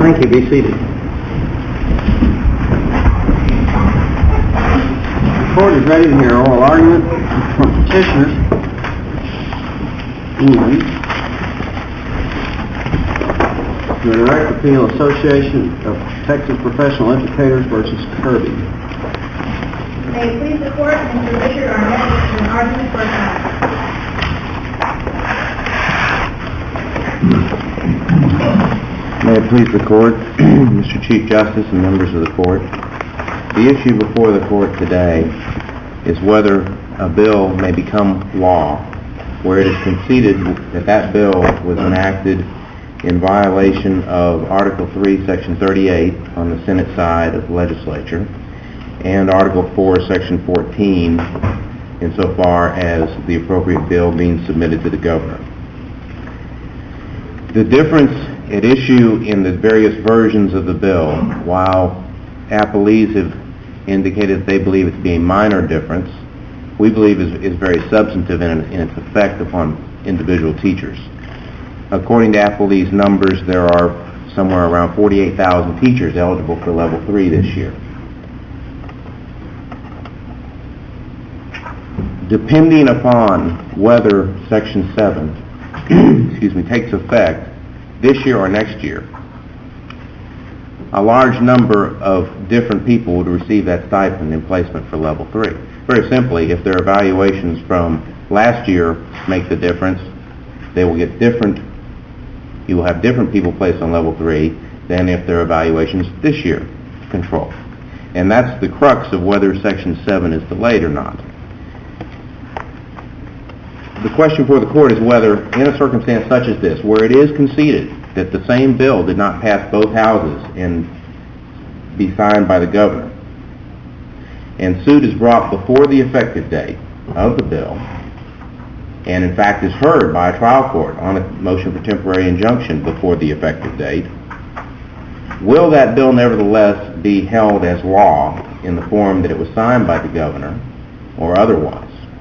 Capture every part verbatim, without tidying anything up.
Thank you. Be seated. The court is ready to hear oral argument from petitioners in the Direct Appeal Association of Texas Professional Educators versus Kirby. May it please the court, Mister Richard Arnett is an argument for a May it please the court, Mister Chief Justice and members of the court. The issue before the court today is whether a bill may become law where it is conceded that that bill was enacted in violation of Article three, Section thirty-eight on the Senate side of the legislature and Article four, Section fourteen insofar as the appropriate bill being submitted to the governor. The difference at issue in the various versions of the bill, while appellees have indicated that they believe it to be a minor difference, we believe is, is very substantive in, in its effect upon individual teachers. According to appellees' numbers, there are somewhere around forty-eight thousand teachers eligible for Level three this year. Depending upon whether Section seven excuse me, takes effect this year or next year, a large number of different people would receive that stipend in placement for Level three. Very simply, if their evaluations from last year make the difference, they will get different, you will have different people placed on Level three than if their evaluations this year control. And that's the crux of whether Section seven is delayed or not. The question for the court is whether, in a circumstance such as this, where it is conceded that the same bill did not pass both houses and be signed by the governor, and suit is brought before the effective date of the bill, and in fact is heard by a trial court on a motion for temporary injunction before the effective date, will that bill nevertheless be held as law in the form that it was signed by the governor or otherwise?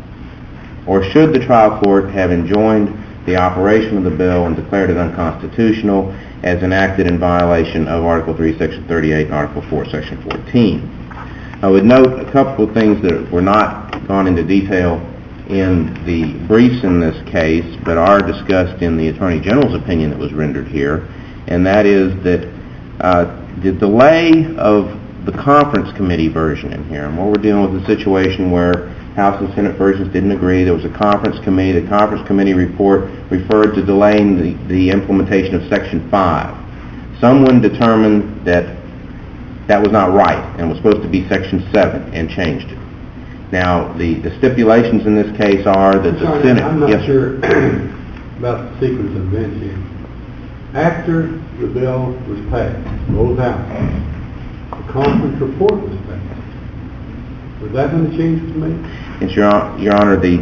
Or should the trial court have enjoined the operation of the bill and declared it unconstitutional as enacted in violation of Article three, Section thirty-eight and Article four, Section fourteen? I would note a couple of things that were not gone into detail in the briefs in this case, but are discussed in the Attorney General's opinion that was rendered here, and that is that uh, the delay of the conference committee version in here, and what we're dealing with is a situation where House and Senate versions didn't agree. There was a conference committee. The conference committee report referred to delaying the, the implementation of Section five. Someone determined that that was not right and was supposed to be Section seven and changed it. Now, the, the stipulations in this case are that the Sorry, Senate... I'm not yes, sure about the sequence of events here. After the bill was passed, rolled out, the conference report was passed. Was that when the change was made? Yes, Your, Your Honor, the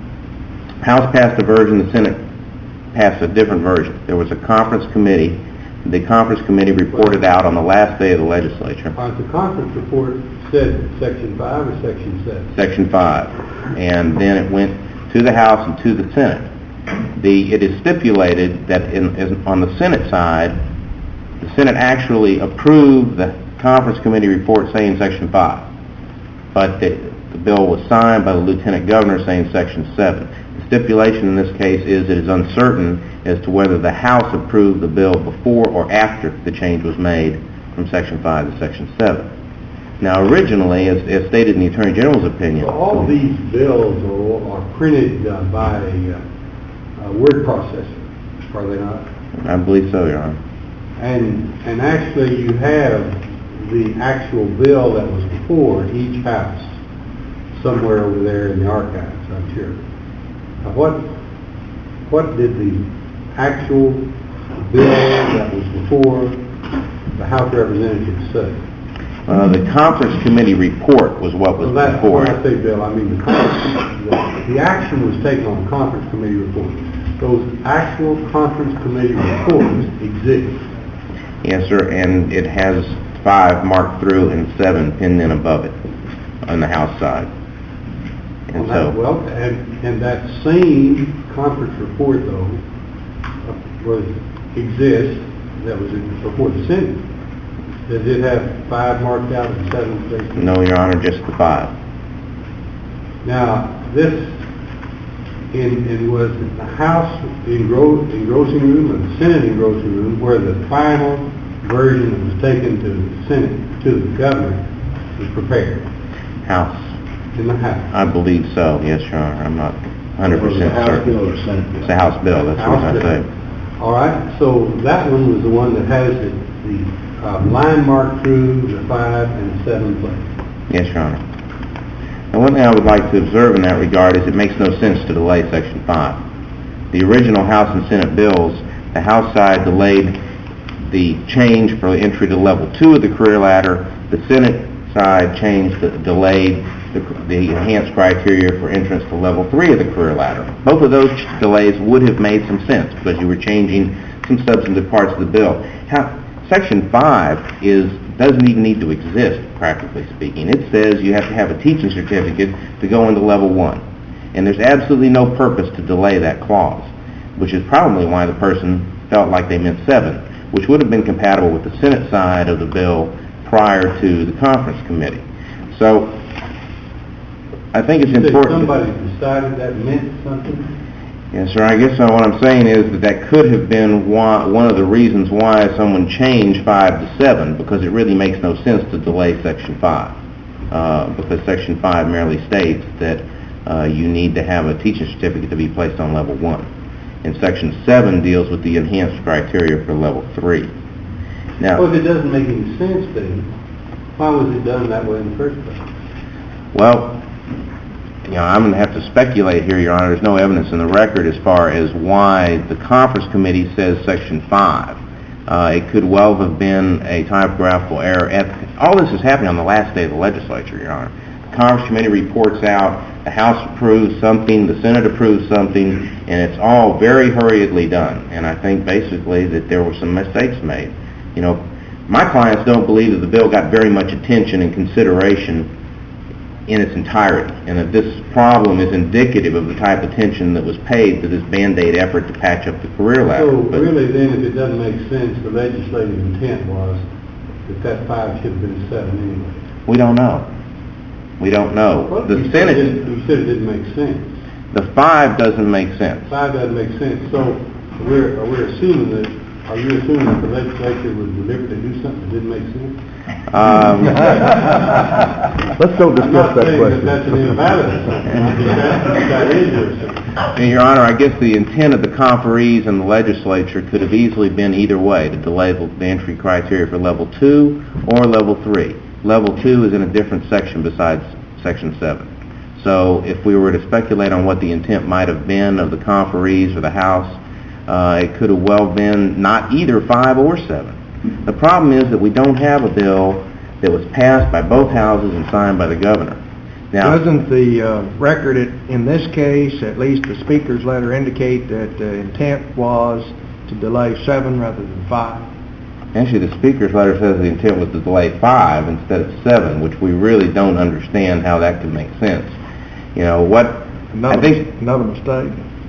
House passed a version, the Senate passed a different version. There was a conference committee. The conference committee reported out on the last day of the legislature. All right, the conference report said Section five or Section seven? Section five. And then it went to the House and to the Senate. The, it is stipulated that in, in, on the Senate side, the Senate actually approved the conference committee report saying Section five. But the, the bill was signed by the Lieutenant Governor saying Section seven. The stipulation in this case is it is uncertain as to whether the House approved the bill before or after the change was made from Section five to Section seven. Now, originally, as, as stated in the Attorney General's opinion... So all of these bills are, are printed uh, by a, uh, a word processor, are they not? I believe so, Your Honor. And, and actually you have the actual bill that was before each house somewhere over there in the archives, I'm sure. Now what, what did the actual bill that was before the House of Representatives say? Uh, the conference committee report was what was So that, before. when I say bill, I mean the, the, the action was taken on the conference committee report. Those actual conference committee reports exist. Yes, sir, and it has five marked through and seven pinned in above it on the House side. And well, so, that, well, and, and that same conference report, though, was exists that was in- before the Senate, does it have five marked out and seven placed? No, Your Honor, just the five. Now, this, in, in was it the House engro- engrossing room or the Senate engrossing room where the final version that was taken to the Senate, to the governor, was prepared? House. In the House? I believe so, yes, Your Honor. I'm not one hundred percent House certain. bill or Senate bill? It's a House bill, that's what I House say. bill. All right, so that one was the one that has the, the uh, line marked through the five and the seven place. Yes, Your Honor. And one thing I would like to observe in that regard is it makes no sense to delay Section five. The original House and Senate bills, the House side delayed the change for entry to level two of the career ladder. The Senate side changed, the, delayed the, the enhanced criteria for entrance to level three of the career ladder. Both of those ch- delays would have made some sense because you were changing some substantive parts of the bill. How, Section five is doesn't even need to exist, practically speaking. It says you have to have a teaching certificate to go into level one. And there's absolutely no purpose to delay that clause, which is probably why the person felt like they meant seven, which would have been compatible with the Senate side of the bill prior to the conference committee. So, I think it's You say important. somebody decided that meant something? Yes, sir. I guess uh, what I'm saying is that that could have been why, one of the reasons why someone changed five to seven, because it really makes no sense to delay Section five. Uh, because Section five merely states that uh, you need to have a teaching certificate to be placed on level one. And Section seven deals with the enhanced criteria for level three. Now, Well, if it doesn't make any sense, then why was it done that way in the first place? well, you know, I'm going to have to speculate here, Your Honor. There's no evidence in the record as far as why the conference committee says Section five. Uh, it could well have been a typographical error. At, all this is happening on the last day of the legislature, Your Honor. The conference committee reports out, the House approves something, the Senate approves something, and it's all very hurriedly done. And I think basically that there were some mistakes made. You know, my clients don't believe that the bill got very much attention and consideration in its entirety, and that this problem is indicative of the type of attention that was paid to this Band-Aid effort to patch up the career ladder. So But really then, if it doesn't make sense, the legislative intent was that that five should have been seven anyway. we don't know. We don't know. Well, The you said it Senate, didn't- You said it didn't make sense. the five doesn't make sense. Five doesn't make sense, so we're, are we assuming that, are you assuming that the legislature was deliberately do something that didn't make sense? Um, Let's don't I'm not discuss that saying that question. that's an invalid assumption, I'm just asking if that is your assumption. and Your Honor, I guess the intent of the conferees and the legislature could have easily been either way, to delay the the entry criteria for level two or level three. Level two is in a different section besides Section seven. So if we were to speculate on what the intent might have been of the conferees or the House, uh, it could have well been not either five or seven. The problem is that we don't have a bill that was passed by both houses and signed by the governor. Now, Doesn't the uh, record it- in this case, at least the speaker's letter, indicate that the intent was to delay seven rather than five? actually, the speaker's letter says the intent was to delay five instead of seven, which we really don't understand how that could make sense. You know, what, I Another, think, another mistake.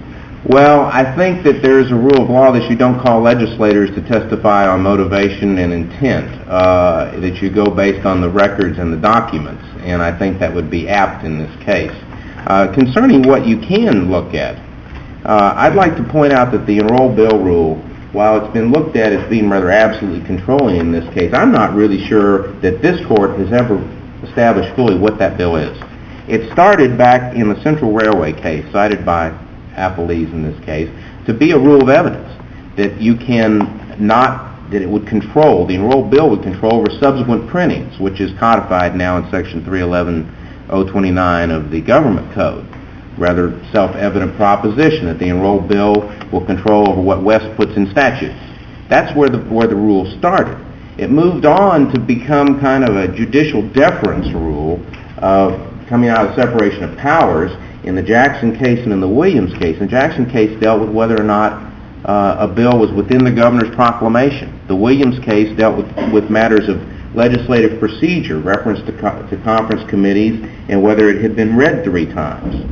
well, I think that there's a rule of law that you don't call legislators to testify on motivation and intent, uh, that you go based on the records and the documents, and I think that would be apt in this case. Uh, concerning what you can look at, uh, I'd like to point out that the enroll bill rule, while it's been looked at as being rather absolutely controlling in this case, I'm not really sure that this court has ever established fully what that bill is. It started back in the Central Railway case, cited by appellees in this case, to be a rule of evidence that you can not, that it would control, the enrolled bill would control over subsequent printings, which is codified now in Section three eleven oh twenty-nine of the Government Code. Rather self-evident proposition that the enrolled bill will control over what West puts in statutes. That's where the, where the rule started. It moved on to become kind of a judicial deference rule of coming out of separation of powers in the Jackson case and in the Williams case. The Jackson case dealt with whether or not uh, a bill was within the governor's proclamation. The Williams case dealt with, with matters of legislative procedure, reference to, co- to conference committees, and whether it had been read three times.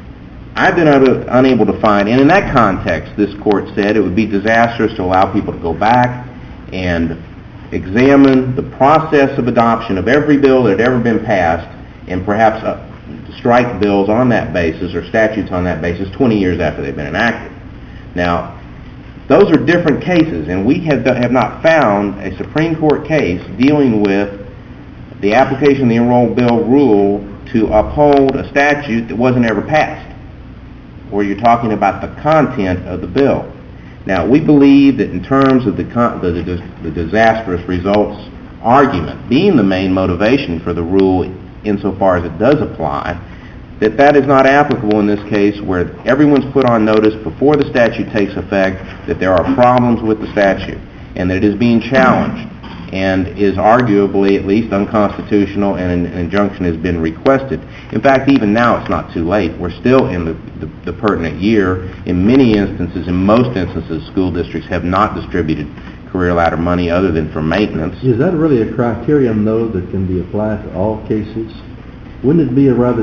I've been able, unable to find, and in that context, this court said it would be disastrous to allow people to go back and examine the process of adoption of every bill that had ever been passed, and perhaps uh, strike bills on that basis or statutes on that basis twenty years after they've been enacted. Now, those are different cases, and we have, have not found a Supreme Court case dealing with the application of the Enrolled Bill rule to uphold a statute that wasn't ever passed, where you're talking about the content of the bill. Now, we believe that in terms of the, con- the, the, the disastrous results argument being the main motivation for the rule insofar as it does apply, that that is not applicable in this case, where everyone's put on notice before the statute takes effect that there are problems with the statute and that it is being challenged and is arguably at least unconstitutional, and an injunction has been requested. In fact, even now it's not too late. We're still in the, the, the pertinent year. In many instances, in most instances, school districts have not distributed career ladder money other than for maintenance. Is that really a criterion, though, that can be applied to all cases? Wouldn't it be a rather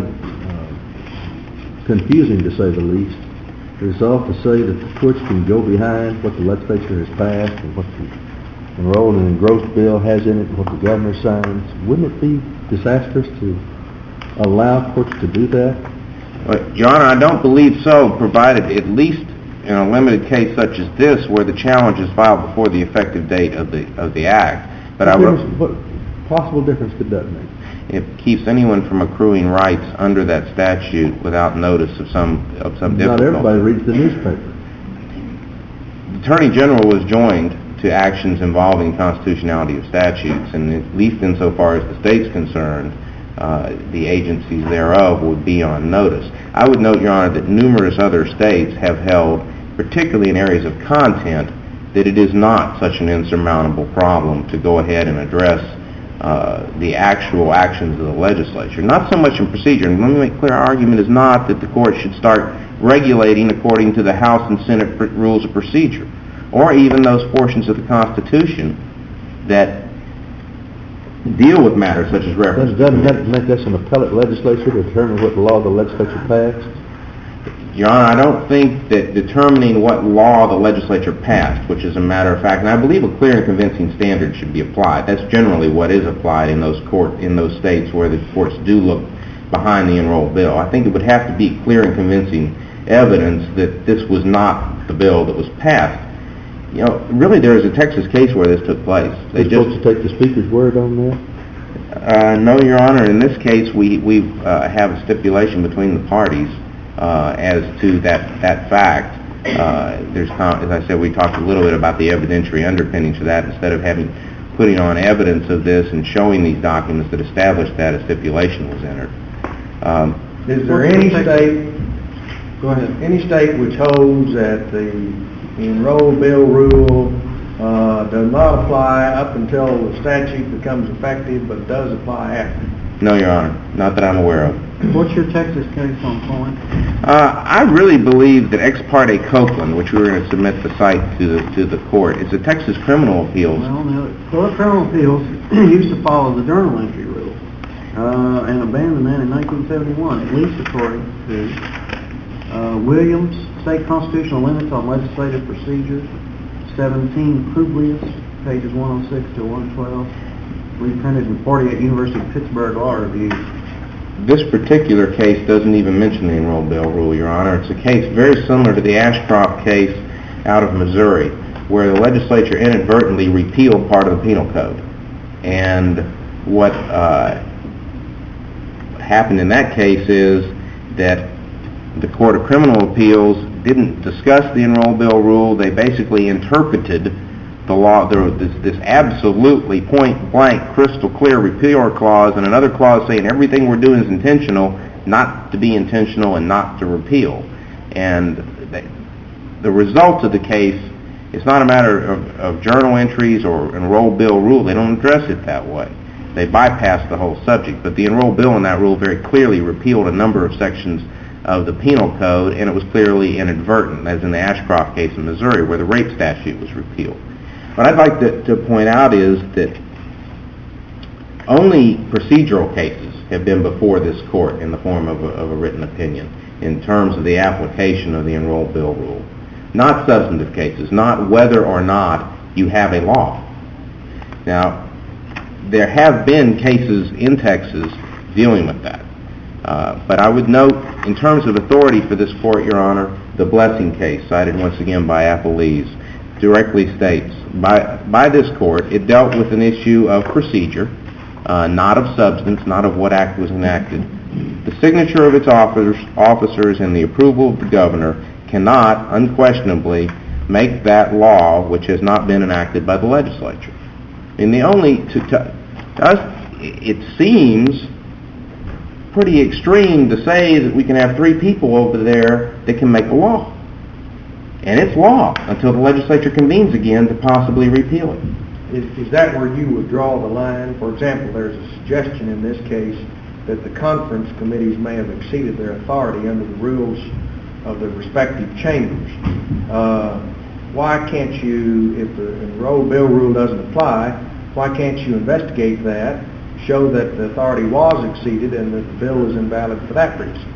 uh, confusing, to say the least, resolve to say that the courts can go behind what the legislature has passed and what the enrolled and engrossed bill has in it and what the governor signs? Wouldn't it be disastrous to allow courts to do that? Well, Your Honor, I don't believe so, provided at least in a limited case such as this, where the challenge is filed before the effective date of the of the act. But what, I difference, what possible difference could that make? It keeps anyone from accruing rights under that statute without notice of some of some difficulty. Not everybody reads the newspaper. The Attorney General was joined to actions involving constitutionality of statutes, and at least insofar as the state's concerned, uh, the agencies thereof would be on notice. I would note, Your Honor, that numerous other states have held, particularly in areas of content, that it is not such an insurmountable problem to go ahead and address uh, the actual actions of the legislature. Not so much in procedure. And let me make clear, our argument is not that the court should start regulating according to the House and Senate pr- rules of procedure, or even those portions of the Constitution that deal with matters such as reference. Doesn't that make us an appellate legislature to determine what law the legislature passed? Your Honor, I don't think that determining what law the legislature passed, which is a matter of fact, and I believe a clear and convincing standard should be applied. That's generally what is applied in those court in those states where the courts do look behind the enrolled bill. I think it would have to be clear and convincing evidence that this was not the bill that was passed. You know, really, there is a Texas case where this took place. They just supposed to take the speaker's word on that? Uh, no, Your Honor. In this case, we we uh, have a stipulation between the parties uh, as to that that fact. Uh, there's, as I said, we talked a little bit about the evidentiary underpinnings of that. Instead of having putting on evidence of this and showing these documents that established that, a stipulation was entered. Um, Is there any state, Go ahead. any state which holds that the enrolled bill rule uh, does not apply up until the statute becomes effective, but does apply after? no, Your Honor, not that I'm aware of. What's your Texas case on point? Uh, I really believe that Ex parte Copeland, which we were going to submit the site to the to the court, is a Texas criminal appeals. Well, now, court criminal appeals used to follow the journal entry rule uh, and abandoned that in nineteen seventy-one, at least according to uh, Williams, State Constitutional Limits on Legislative Procedure, seventeen Publius, pages one oh six to one twelve, reprinted in forty-eight University of Pittsburgh Law Review. This particular case doesn't even mention the enrolled bill rule, Your Honor. It's a case very similar to the Ashcroft case out of Missouri, where the legislature inadvertently repealed part of the penal code. And what uh, happened in that case is that the Court of Criminal Appeals didn't discuss the enrolled bill rule. They basically interpreted the law, there was this, this absolutely point-blank, crystal-clear repeal clause and another clause saying everything we're doing is intentional, not to be intentional and not to repeal. And they, the result of the case, it's not a matter of, of journal entries or enrolled bill rule. They don't address it that way. They bypass the whole subject. But the enrolled bill in that rule very clearly repealed a number of sections of the penal code, and it was clearly inadvertent, as in the Ashcroft case in Missouri, where the rape statute was repealed. What I'd like to, to point out is that only procedural cases have been before this court in the form of a, of a written opinion in terms of the application of the enrolled bill rule. Not substantive cases, not whether or not you have a law. Now, there have been cases in Texas dealing with that. Uh, but I would note, in terms of authority for this court, Your Honor, the Blessing case, cited once again by Appellees, directly states, by, by this court, it dealt with an issue of procedure, uh, not of substance, not of what act was enacted. The signature of its officers, officers and the approval of the governor cannot, unquestionably, make that law which has not been enacted by the legislature. I mean, the only, to, to, to us, it seems pretty extreme to say that we can have three people over there that can make a law. And it's law until the legislature convenes again to possibly repeal it. Is, is that where you would draw the line? For example, there's a suggestion in this case that the conference committees may have exceeded their authority under the rules of the respective chambers. Uh, why can't you, if the enrolled bill rule doesn't apply, why can't you investigate that, show that the authority was exceeded and that the bill is invalid for that reason?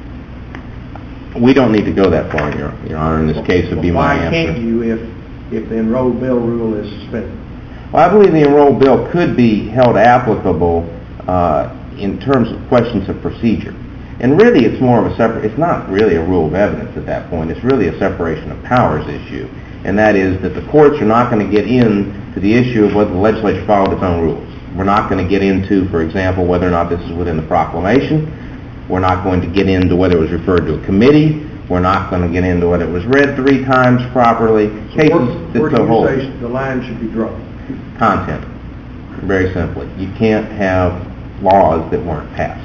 We don't need to go that far, Your, Your Honor. In this case, would be my answer. Why can't you if, if the enrolled bill rule is suspended? Well, I believe the enrolled bill could be held applicable uh, in terms of questions of procedure. And really, it's more of a separate, it's not really a rule of evidence at that point. It's really a separation of powers issue. And that is that the courts are not going to get into the issue of whether the legislature followed its own rules. We're not going to get into, for example, whether or not this is within the proclamation. We're not going to get into whether it was referred to a committee. We're not going to get into whether it was read three times properly. So Cases where, where that do you hold say the line should be drawn? Content. Very simply. You can't have laws that weren't passed.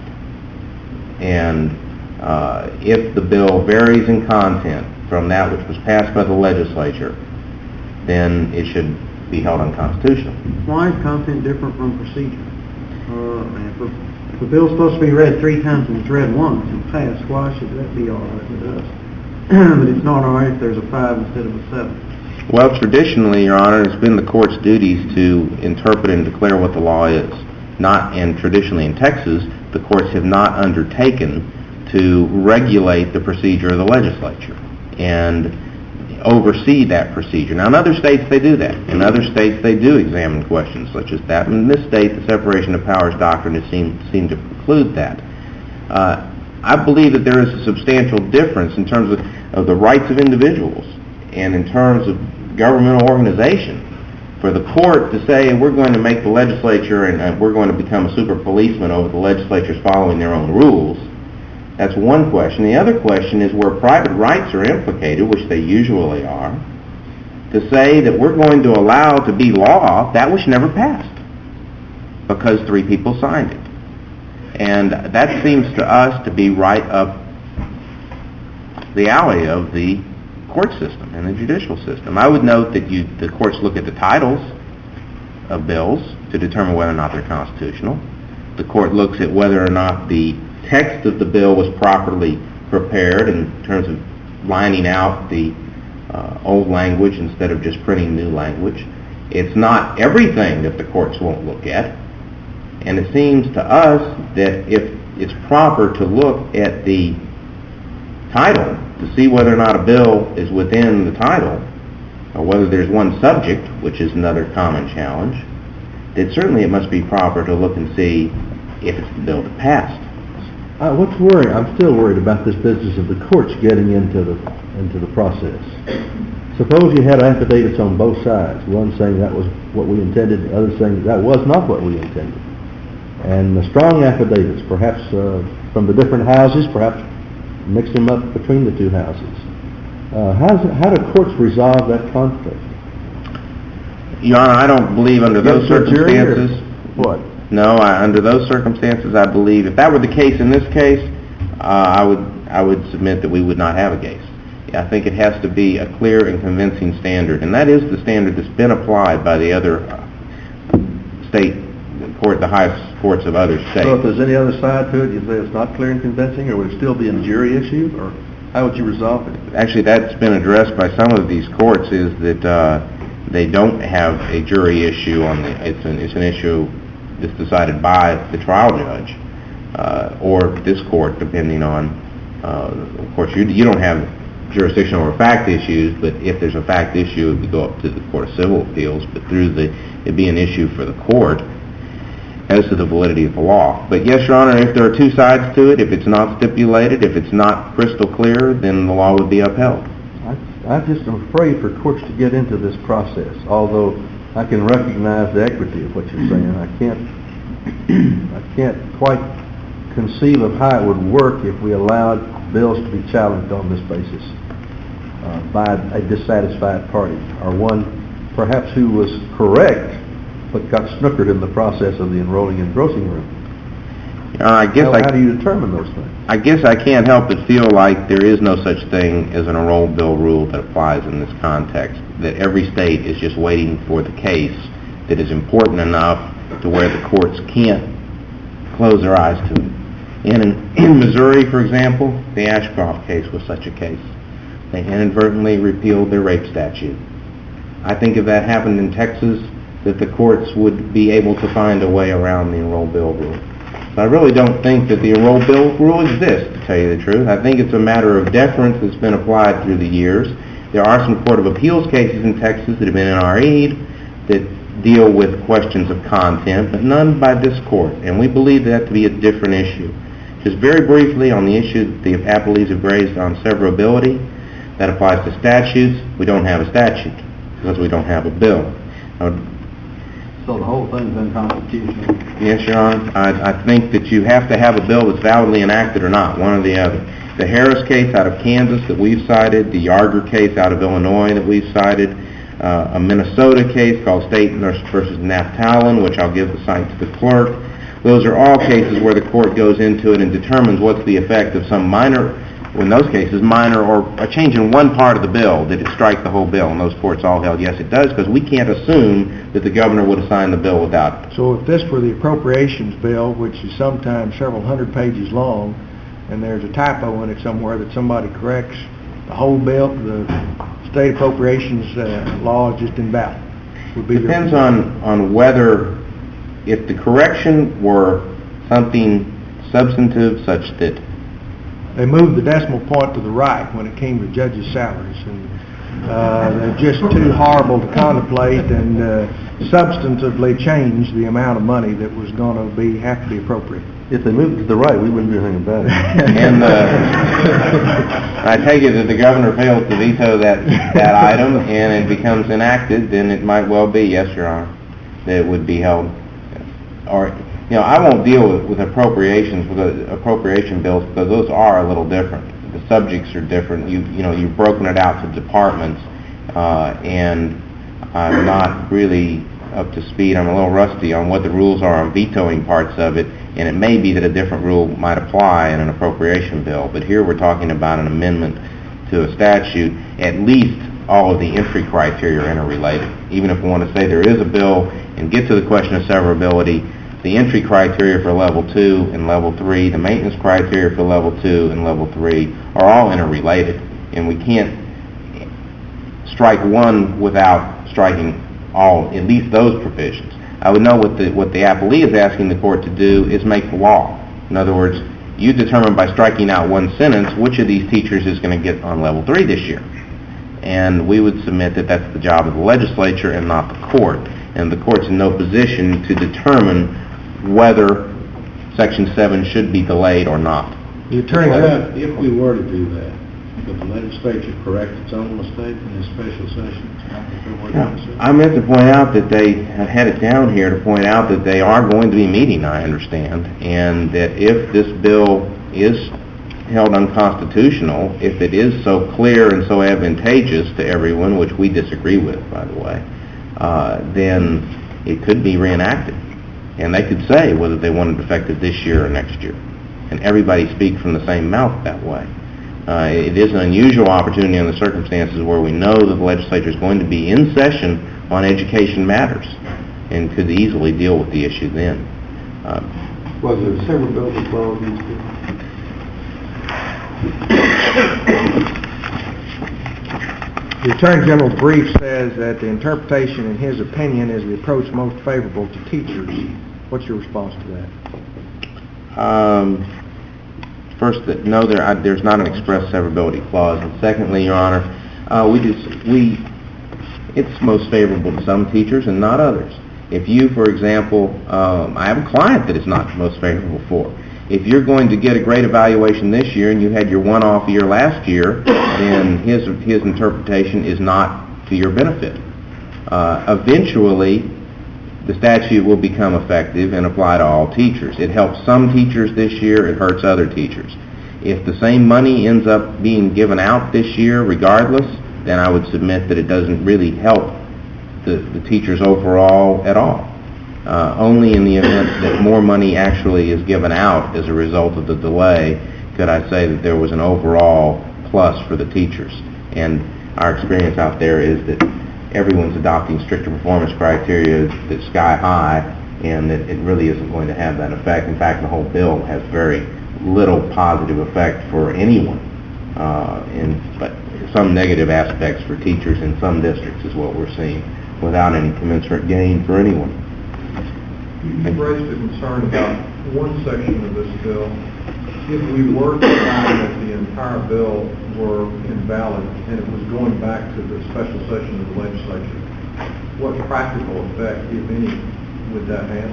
And uh, if the bill varies in content from that which was passed by the legislature, then it should be held unconstitutional. Why is content different from procedure? Uh, if a bill's supposed to be read three times and it's read once and passed, why should that be all right with us? But it's not all right if there's a five instead of a seven. Well, traditionally, Your Honor, it's been the court's duties to interpret and declare what the law is. Not, and traditionally in Texas, the courts have not undertaken to regulate the procedure of the legislature and oversee that procedure. Now, in other states, they do that. In other states, they do examine questions such as that. In this state, the separation of powers doctrine has seemed, seemed to preclude that. Uh, I believe that there is a substantial difference in terms of, of the rights of individuals and in terms of governmental organization. For the court to say, we're going to make the legislature and uh, we're going to become a super policeman over the legislature's following their own rules, that's one question. The other question is where private rights are implicated, which they usually are, to say that we're going to allow to be law that which never passed because three people signed it. And that seems to us to be right up the alley of the court system and the judicial system. I would note that you, the courts look at the titles of bills to determine whether or not they're constitutional. The court looks at whether or not the text of the bill was properly prepared in terms of lining out the uh, old language instead of just printing new language. It's not everything that the courts won't look at. And it seems to us that if it's proper to look at the title to see whether or not a bill is within the title, or whether there's one subject, which is another common challenge, then certainly it must be proper to look and see if it's the bill that passed. Uh, what's worrying? I'm still worried about this business of the courts getting into the into the process. Suppose you had affidavits on both sides, one saying that was what we intended, the other saying that was not what we intended. And the strong affidavits, perhaps uh, from the different houses, perhaps mix them up between the two houses. Uh, how's it, how do courts resolve that conflict? Your Honor, I don't believe under those circumstances. What? No, I, under those circumstances, I believe if that were the case in this case, uh, I would I would submit that we would not have a case. Yeah, I think it has to be a clear and convincing standard, and that is the standard that's been applied by the other uh, state court, the highest courts of other states. So if there's any other side to it, you say it's not clear and convincing, or would it still be a jury issue, or how would you resolve it? Actually, that's been addressed by some of these courts, is that uh, they don't have a jury issue on the. It's an it's an issue that's decided by the trial judge uh, or this court, depending on. Uh, of course, you you don't have jurisdiction over fact issues, but if there's a fact issue, it would go up to the Court of Civil Appeals. But through the it'd be an issue for the court as to the validity of the law. But yes, Your Honor, if there are two sides to it, if it's not stipulated, if it's not crystal clear, then the law would be upheld. I, I just am afraid for courts to get into this process, although I can recognize the equity of what you're saying. I can't, I can't quite conceive of how it would work if we allowed bills to be challenged on this basis uh, by a dissatisfied party, or one perhaps who was correct but got snookered in the process of the enrolling and engrossing room. Uh, I guess how, I, how do you determine those things? I guess I can't help but feel like there is no such thing as an enroll bill rule that applies in this context, that every state is just waiting for the case that is important enough to where the courts can't close their eyes to it. And in, in Missouri, for example, the Ashcroft case was such a case. They inadvertently repealed their rape statute. I think if that happened in Texas, that the courts would be able to find a way around the enroll bill rule. But I really don't think that the enroll bill rule exists, to tell you the truth. I think it's a matter of deference that's been applied through the years. There are some Court of Appeals cases in Texas that have been N R E'd that deal with questions of content, but none by this court. And we believe that to be a different issue. Just very briefly on the issue that the appellees have raised on severability, that applies to statutes. We don't have a statute because we don't have a bill. Uh, So the whole thing's unconstitutional. Yes, Your Honor. I, I think that you have to have a bill that's validly enacted or not, one or the other. The Harris case out of Kansas that we've cited, the Yarger case out of Illinois that we've cited, uh, a Minnesota case called State versus Naftalin, which I'll give the site to the clerk. Those are all cases where the court goes into it and determines what's the effect of some minor, in those cases, minor or a change in one part of the bill. Did it strike the whole bill? And those courts all held, yes, it does, because we can't assume that the governor would have signed the bill without it. So if this were the appropriations bill, which is sometimes several hundred pages long, and there's a typo in it somewhere that somebody corrects, the whole bill, the state appropriations uh, law is just invalid. Would be Depends on, on whether, if the correction were something substantive such that they moved the decimal point to the right when it came to judges' salaries, and uh, they're just too horrible to contemplate and uh, substantively change the amount of money that was going to be have to be appropriated. If they moved it to the right, we wouldn't do anything about it. And uh, I take it that the governor fails to veto that that item and it becomes enacted, then it might well be, yes, Your Honor, that it would be held. Or, you know, I won't deal with, with appropriations, with appropriation bills, because those are a little different. The subjects are different. You you know, you've broken it out to departments, uh, and I'm not really up to speed. I'm a little rusty on what the rules are on vetoing parts of it, and it may be that a different rule might apply in an appropriation bill. But here we're talking about an amendment to a statute. At least all of the entry criteria are interrelated. Even if we want to say there is a bill and get to the question of severability, the entry criteria for level two and level three, the maintenance criteria for level two and level three are all interrelated, and we can't strike one without striking all, at least those provisions. I would know what the what the appellee is asking the court to do is make the law. In other words, you determine by striking out one sentence which of these teachers is going to get on level three this year. And we would submit that that's the job of the legislature and not the court. And the court's in no position to determine whether Section seven should be delayed or not. The attorney, Well, if we were to do that, would the legislature correct its own mistake in this special session? I meant to point out that they have had it down here to point out that they are going to be meeting, I understand, and that if this bill is held unconstitutional, if it is so clear and so advantageous to everyone, which we disagree with, by the way, uh, then it could be reenacted. And they could say whether they want it effective this year or next year. And everybody speak from the same mouth that way. Uh, it is an unusual opportunity in the circumstances where we know that the legislature is going to be in session on education matters and could easily deal with the issue then. Uh, Was there a severability clause in this the Attorney General's brief says that the interpretation, in his opinion, is the approach most favorable to teachers. What's your response to that? Um, first, that no, there, I, there's not an express severability clause. And secondly, Your Honor, uh, we just we it's most favorable to some teachers and not others. If you, for example, um, I have a client that it's not most favorable for. If you're going to get a great evaluation this year and you had your one-off year last year, then his his interpretation is not to your benefit. Uh, eventually, the statute will become effective and apply to all teachers. It helps some teachers this year, it hurts other teachers. If the same money ends up being given out this year regardless, then I would submit that it doesn't really help the, the teachers overall at all. Uh, only in the event that more money actually is given out as a result of the delay could I say that there was an overall plus for the teachers. And our experience out there is that everyone's adopting stricter performance criteria that's sky high, and that it really isn't going to have that effect. In fact, the whole bill has very little positive effect for anyone, uh, and, but some negative aspects for teachers in some districts is what we're seeing, without any commensurate gain for anyone. You've raised a concern about one section of this bill. If we were to find that the entire bill were invalid and it was going back to the special session of the legislature, what practical effect, if any, would that have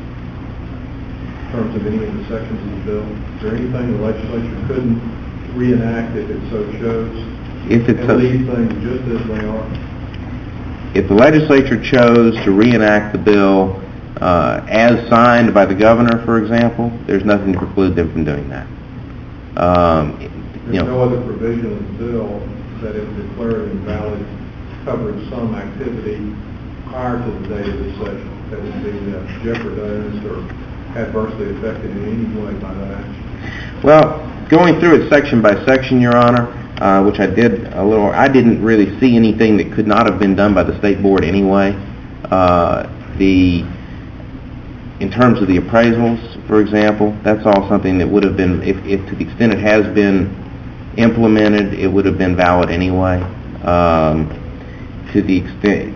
in terms of any of the sections of the bill? Is there anything the legislature couldn't reenact if it so chose, if it and leave things just as they are? If the legislature chose to reenact the bill Uh, as signed by the governor, for example, there's nothing to preclude them from doing that. Um, There's you know, no other provision in the bill that if declared invalid covered some activity prior to the date of this session that would be uh, jeopardized or adversely affected in any way by that action. well, going through it section by section, Your Honor, uh, which I did a little, I didn't really see anything that could not have been done by the state board anyway. Uh, the In terms of the appraisals, for example, that's all something that would have been, if, if to the extent it has been implemented, it would have been valid anyway. Um, to the extent,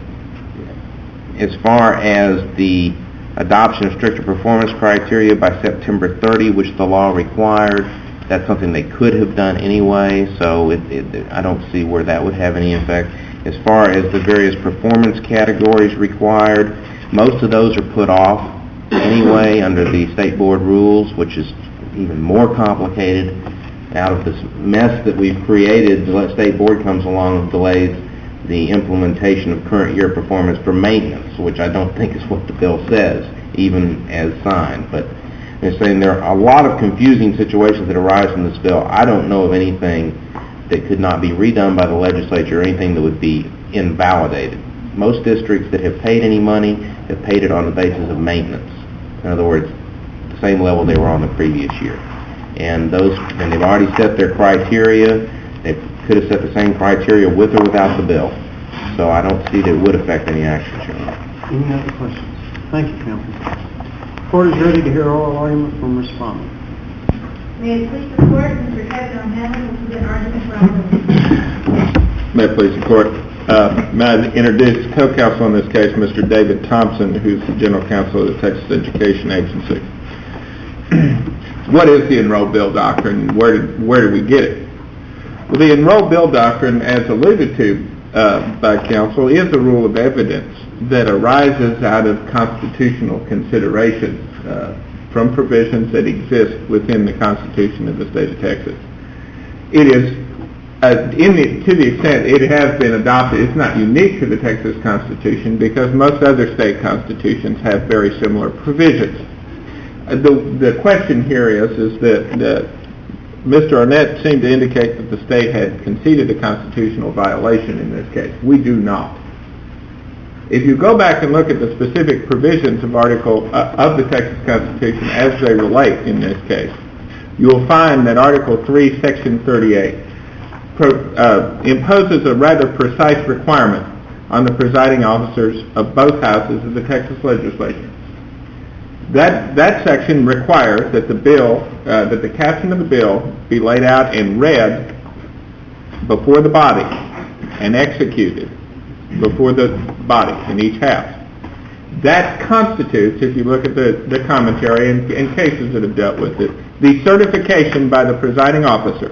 as far as the adoption of stricter performance criteria by September thirtieth, which the law required, that's something they could have done anyway, so it, it, I don't see where that would have any effect. As far as the various performance categories required, most of those are put off anyway under the state board rules, which is even more complicated. Out of this mess that we've created, the state board comes along and delays the implementation of current year performance for maintenance, which I don't think is what the bill says, even as signed. But they're saying there are a lot of confusing situations that arise from this bill. I don't know of anything that could not be redone by the legislature or anything that would be invalidated. Most districts that have paid any money have paid it on the basis of maintenance. In other words, the same level they were on the previous year. And those, and they've already set their criteria. They could have set the same criteria with or without the bill. So I don't see that it would affect any action. Any other questions? Thank you, Counsel. Court is ready to hear oral argument from respondent. May it please the court, Mister Kevin O'Hanlon will present argument for opposition. May it please the court. Uh, may I introduce co-counsel on this case, Mister David Thompson, who's the General Counsel of the Texas Education Agency. What is the Enroll Bill Doctrine, and where did, where did we get it? Well, the Enroll Bill Doctrine, as alluded to uh, by counsel, is a rule of evidence that arises out of constitutional considerations uh, from provisions that exist within the Constitution of the state of Texas. It is Uh, in the, to the extent it has been adopted, it's not unique to the Texas Constitution because most other state constitutions have very similar provisions. Uh, the, the question here is, is that, that Mister Arnett seemed to indicate that the state had conceded a constitutional violation in this case. We do not. If you go back and look at the specific provisions of Article uh, of the Texas Constitution as they relate in this case, you'll find that Article three, Section thirty-eight Pro, uh, imposes a rather precise requirement on the presiding officers of both houses of the Texas legislature. That that section requires that the bill, uh, that the caption of the bill be laid out and read before the body and executed before the body in each house. That constitutes, if you look at the, the commentary and, and cases that have dealt with it, the certification by the presiding officer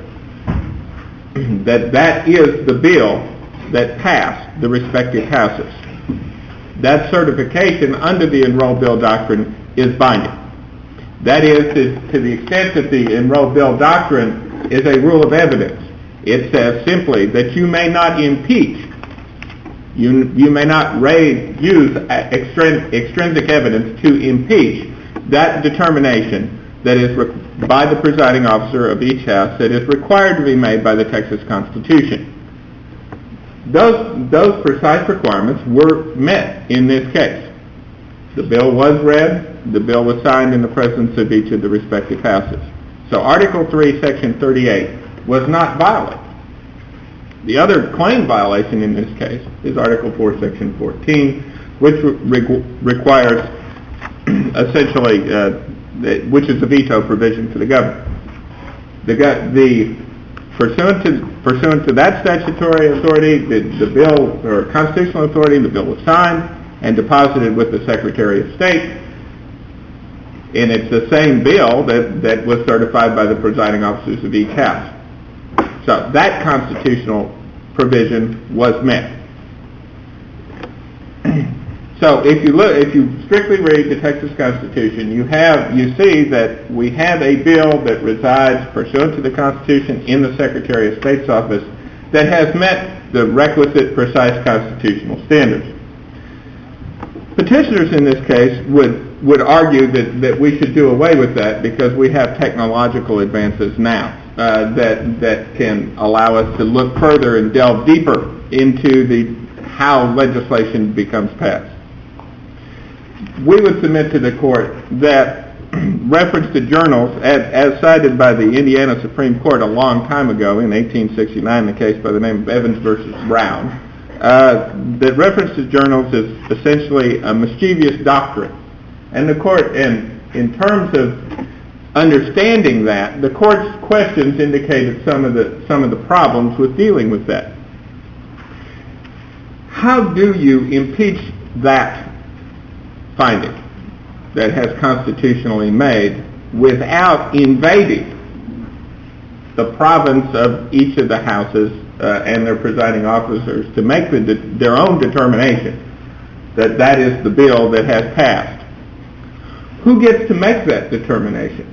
that that is the bill that passed the respective houses. that certification under the Enrolled Bill Doctrine is binding. That is, to, to the extent that the Enrolled Bill Doctrine is a rule of evidence, it says simply that you may not impeach, you, you may not raise, use extrin- extrinsic evidence to impeach that determination that is re- by the presiding officer of each house that is required to be made by the Texas Constitution. Those, those precise requirements were met in this case. The bill was read, the bill was signed in the presence of each of the respective houses. So Article three, Section thirty-eight was not violated. The other claim violation in this case is Article four, Section fourteen, which re- requires essentially, uh, which is the veto provision for the governor. The, the pursuant to pursuant to that statutory authority, the, the bill or constitutional authority, the bill was signed and deposited with the Secretary of State, and it's the same bill that, that was certified by the presiding officers of each house. So that constitutional provision was met. So if you look, if you strictly read the Texas Constitution, you have, you see that we have a bill that resides pursuant to the Constitution in the Secretary of State's office that has met the requisite precise constitutional standards. Petitioners in this case would, would argue that, that we should do away with that because we have technological advances now uh, that, that can allow us to look further and delve deeper into the, how legislation becomes passed. We would submit to the court that reference to journals, as, as cited by the Indiana Supreme Court a long time ago in eighteen sixty-nine, the case by the name of Evans versus Brown, uh, that reference to journals is essentially a mischievous doctrine. And the court, in, in terms of understanding that, the court's questions indicated some of the, some of the problems with dealing with that. How do you impeach that finding that has constitutionally made without invading the province of each of the houses uh, and their presiding officers to make the de- their own determination that that is the bill that has passed? Who gets to make that determination?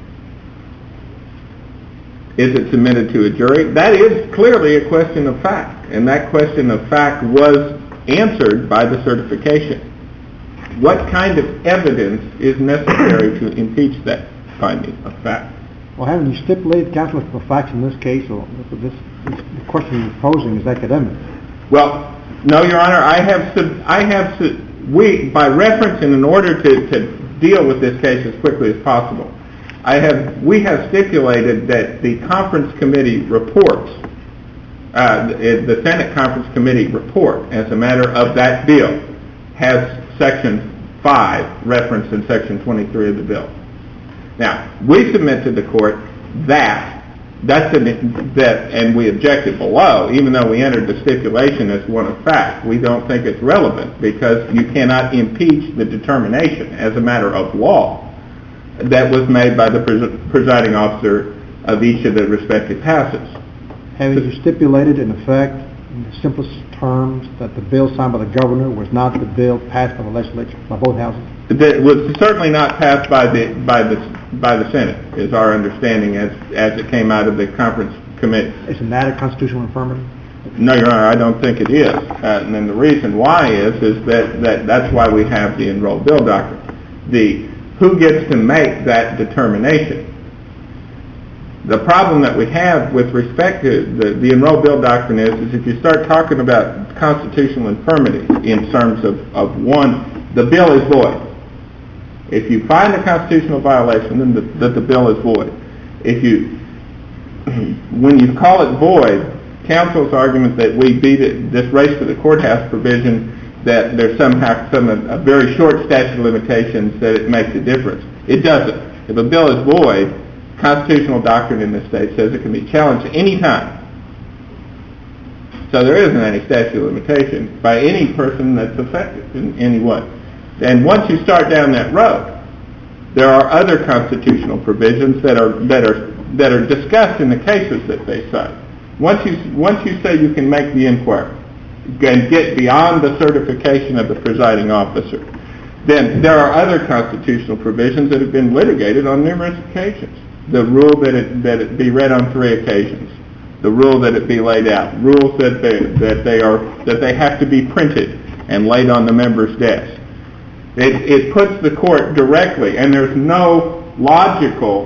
Is it submitted to a jury? That is clearly a question of fact, and that question of fact was answered by the certification. What kind of evidence is necessary to impeach that finding of fact? Well, haven't you stipulated, Counselor, for facts in this case, or this, this, the question you're posing is academic? Well, no, Your Honor. I have, I have, we, by reference and in order to, to deal with this case as quickly as possible, I have, we have stipulated that the conference committee reports, uh, the, the Senate conference committee report, as a matter of that bill, has Section five referenced in Section twenty-three of the bill. Now, we submit to the court that, that's an, that, and we objected below, even though we entered the stipulation as one of fact. We don't think it's relevant because you cannot impeach the determination as a matter of law that was made by the pres- presiding officer of each of the respective houses. Have you stipulated, in effect, in the simplest terms, that the bill signed by the governor was not the bill passed by the legislature, by both houses? It was certainly not passed by the by the by the Senate, is our understanding as as it came out of the conference committee. Isn't that a constitutional infirmity? No, Your Honor, I don't think it is. Uh, and then the reason why is is that, that that's why we have the Enrolled Bill Doctrine. The who gets to make that determination? The problem that we have with respect to the, the Enrolled Bill Doctrine is, is if you start talking about constitutional infirmity in terms of, of one, the bill is void. If you find a constitutional violation, then the, that the bill is void. If you, when you call it void, counsel's argument that we beat it, this race to the courthouse provision, that there's somehow some a, a very short statute of limitations that it makes a difference. It doesn't. If a bill is void, constitutional doctrine in this state says it can be challenged any time. So there isn't any statute of limitation by any person that's affected in any way. And once you start down that road, there are other constitutional provisions that are that are that are discussed in the cases that they cite. Once you once you say you can make the inquiry, and get beyond the certification of the presiding officer, then there are other constitutional provisions that have been litigated on numerous occasions. The rule that it, that it be read on three occasions, the rule that it be laid out, rules that they, that they are that they have to be printed and laid on the member's desk. It, it puts the court directly, and there's no logical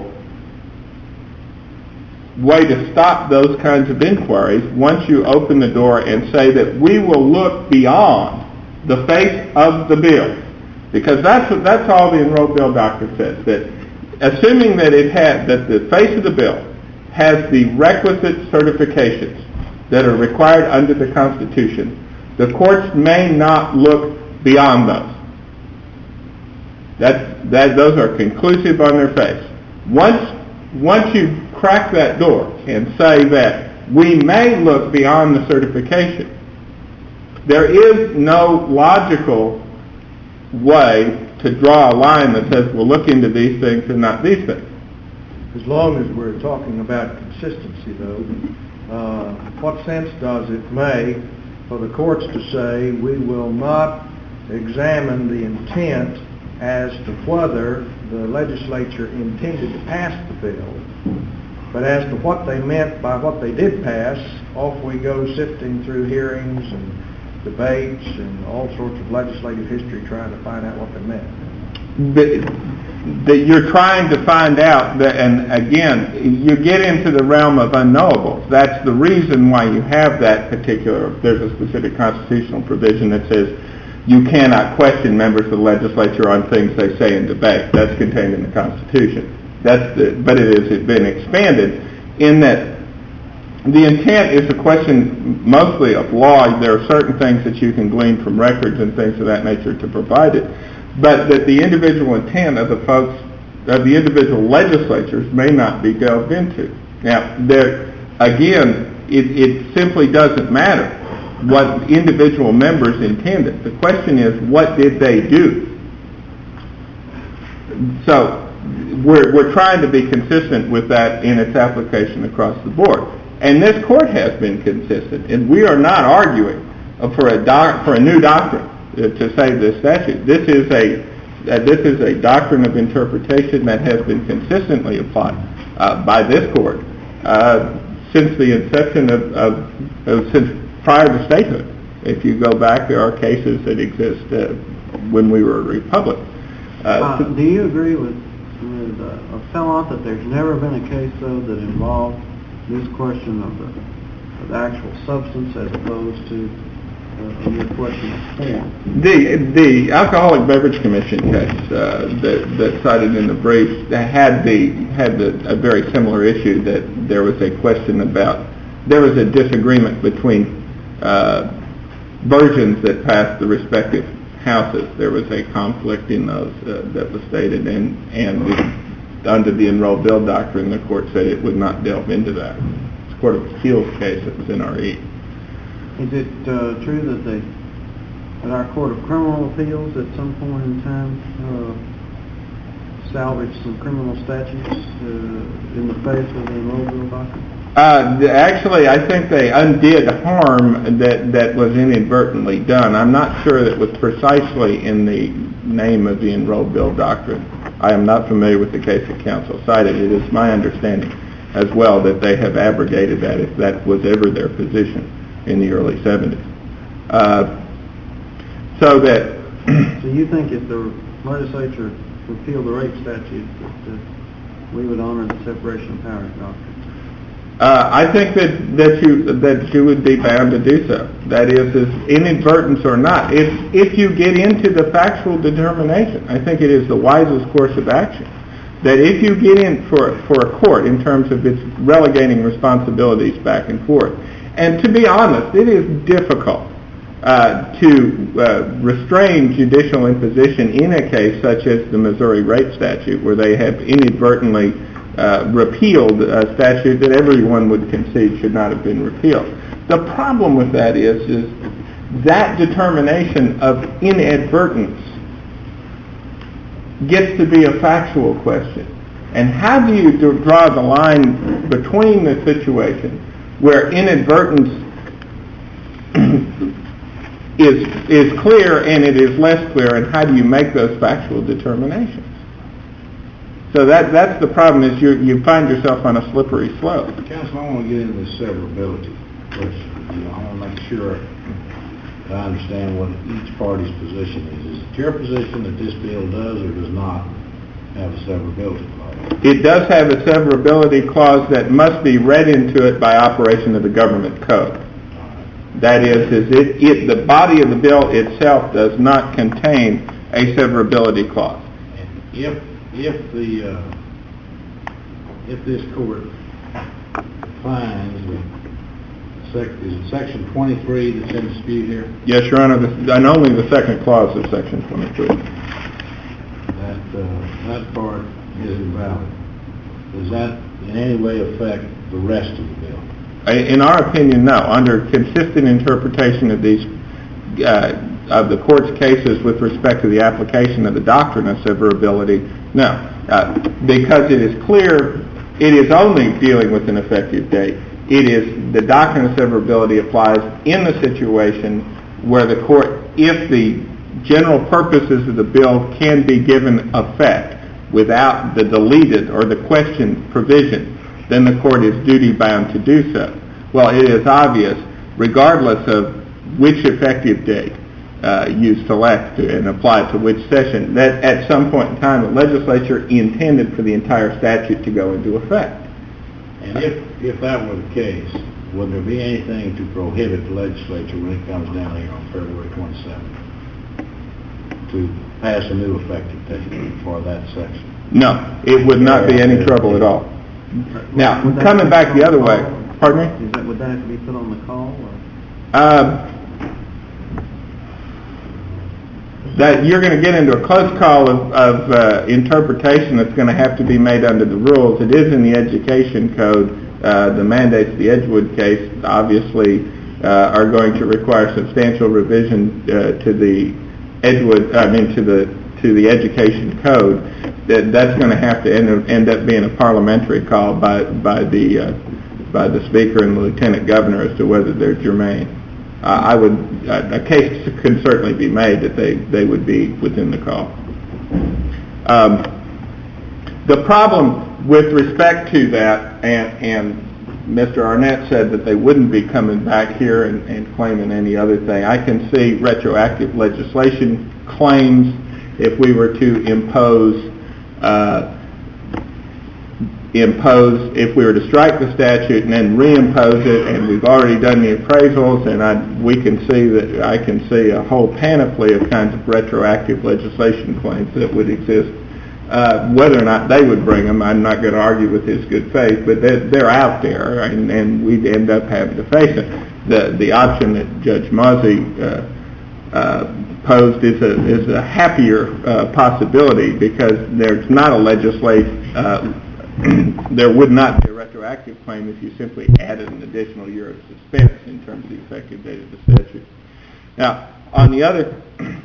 way to stop those kinds of inquiries once you open the door and say that we will look beyond the face of the bill. Because that's that's all the Enrolled Bill Doctrine says, that assuming that it had that the face of the bill has the requisite certifications that are required under the Constitution, the courts may not look beyond those. That that those are conclusive on their face. Once once you crack that door and say that we may look beyond the certification, there is no logical way to draw a line that says we'll look into these things and not these things. As long as we're talking about consistency, though, uh, what sense does it make for the courts to say we will not examine the intent as to whether the legislature intended to pass the bill, but as to what they meant by what they did pass? Off we go sifting through hearings and debates and all sorts of legislative history trying to find out what they meant. That, that you're trying to find out, that, and again, you get into the realm of unknowables. That's the reason why you have that particular, there's a specific constitutional provision that says you cannot question members of the legislature on things they say in debate. That's contained in the Constitution. That's the, but it has been expanded in that the intent is a question mostly of law. There are certain things that you can glean from records and things of that nature to provide it, but that the individual intent of the folks, of the individual legislatures may not be delved into. Now, there again, it, it simply doesn't matter what individual members intended. The question is, what did they do? So we're, we're trying to be consistent with that in its application across the board. And this court has been consistent, and we are not arguing for a doc, for a new doctrine to save this statute. This is a uh, this is a doctrine of interpretation that has been consistently applied uh, by this court uh, since the inception of, of, of since prior to statehood. If you go back, there are cases that exist uh, when we were a republic. Uh, uh, do you agree with with uh, Appellant that there's never been a case though that involved this question of the, of the actual substance as opposed to uh, your question of form? The the Alcoholic Beverage Commission case uh, that, that cited in the brief had the had the, a very similar issue, that there was a question about, there was a disagreement between uh, versions that passed the respective houses. There was a conflict in those uh, that was stated, and and the, under the Enrolled Bill Doctrine, the court said it would not delve into that. It's a Court of Appeals case that was N R E. Is it uh, true that they, that our Court of Criminal Appeals at some point in time uh, salvaged some criminal statutes uh, in the face of the Enrolled Bill Doctrine? Uh, actually, I think they undid harm that, that was inadvertently done. I'm not sure that was precisely in the name of the Enrolled Bill Doctrine. I am not familiar with the case that counsel cited. It is my understanding as well that they have abrogated that, if that was ever their position in the early seventies. Uh, so that... So you think if the legislature repealed the rape statute, that uh, we would honor the separation of powers doctrine? Uh, I think that, that you that you would be bound to do so. That is, is inadvertence or not. If if you get into the factual determination, I think it is the wisest course of action. That if you get in for for a court in terms of its relegating responsibilities back and forth, and to be honest, it is difficult uh, to uh, restrain judicial imposition in a case such as the Missouri rape statute, where they have inadvertently Uh, repealed a statute that everyone would concede should not have been repealed. The problem with that is, is that determination of inadvertence gets to be a factual question. And how do you do, draw the line between the situation where inadvertence is is clear and it is less clear, and how do you make those factual determinations? So that that's the problem, is you you find yourself on a slippery slope. Counsel, I want to get into the severability question. You know, I want to make sure that I understand what each party's position is. Is it your position that this bill does or does not have a severability clause? It does have a severability clause that must be read into it by operation of the government code. That is, is it, it the body of the bill itself does not contain a severability clause. And if if the uh, if this court finds that sec, is it section twenty-three that's in dispute here? Yes, Your Honor, the, and only the second clause of section twenty-three. That uh, that part is invalid. Does that in any way affect the rest of the bill? In our opinion, no. Under consistent interpretation of these uh, of the court's cases with respect to the application of the doctrine of severability, no, uh, because it is clear it is only dealing with an effective date. It is the doctrine of severability applies in the situation where the court, if the general purposes of the bill can be given effect without the deleted or the questioned provision, then the court is duty bound to do so. Well, it is obvious, regardless of which effective date uh, you select and apply to which session, that at some point in time the legislature intended for the entire statute to go into effect. And if, if that were the case, would there be anything to prohibit the legislature when it comes down here on February twenty-seventh to pass a new effective date for that section? No, it would not be any trouble at all. Now, coming back the other way, pardon me? Is that, would that have to be put on the call? Or? Uh, that you're going to get into a close call of, of uh, interpretation that's going to have to be made under the rules. It is in the education code. Uh, the mandates of the Edgewood case obviously uh, are going to require substantial revision uh, to the Edgewood, I mean to the to the education code. That that's going to have to end, end up being a parliamentary call by by the uh, by the speaker and the lieutenant governor as to whether they're germane. Uh, I would uh, a case could certainly be made that they, they would be within the call. Um, the problem with respect to that, and, and Mister Arnett said that they wouldn't be coming back here and, and claiming any other thing. I can see retroactive legislation claims if we were to impose uh, impose if we were to strike the statute and then reimpose it, and we've already done the appraisals, and I, we can see that I can see a whole panoply of kinds of retroactive legislation claims that would exist. Uh, whether or not they would bring them, I'm not going to argue with his good faith, but they're, they're out there, and, and we'd end up having to face it. The the option that Judge Mozzie uh, uh, posed is a is a happier uh, possibility, because there's not a legislation. Uh, there would not be a retroactive claim if you simply added an additional year of suspense in terms of the effective date of the statute. Now, on the other,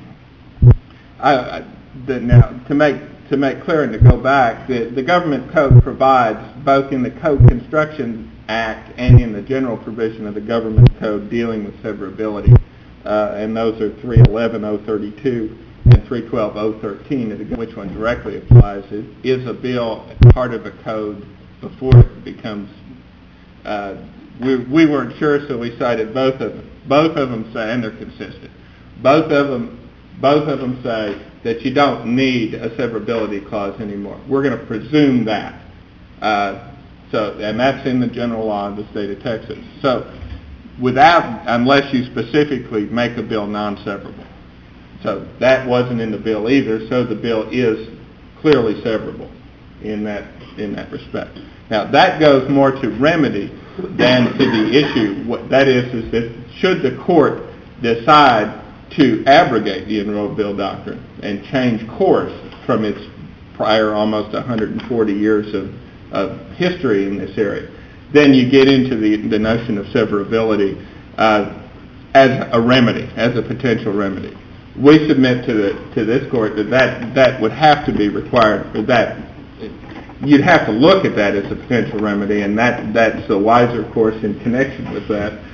I, I, the, now to make to make clear and to go back, the, the government code provides, both in the Code Construction Act and in the general provision of the government code dealing with severability, uh, and those are three eleven oh thirty-two and three twelve oh thirteen, and which one directly applies. It is a bill part of a code before it becomes, uh, we, we weren't sure, so we cited both of them. Both of them say, and they're consistent, both of them, both of them say that you don't need a severability clause anymore. We're going to presume that. Uh, so, and that's in the general law of the state of Texas. So, without, unless you specifically make a bill non-severable. So that wasn't in the bill either, so the bill is clearly severable in that in that respect. Now that goes more to remedy than to the issue. What that is is that should the court decide to abrogate the enrolled bill doctrine and change course from its prior almost one hundred forty years of, of history in this area, then you get into the, the notion of severability uh, as a remedy, as a potential remedy. We submit to the to this court that, that that would have to be required, or that you'd have to look at that as a potential remedy, and that that's a wiser course in connection with that.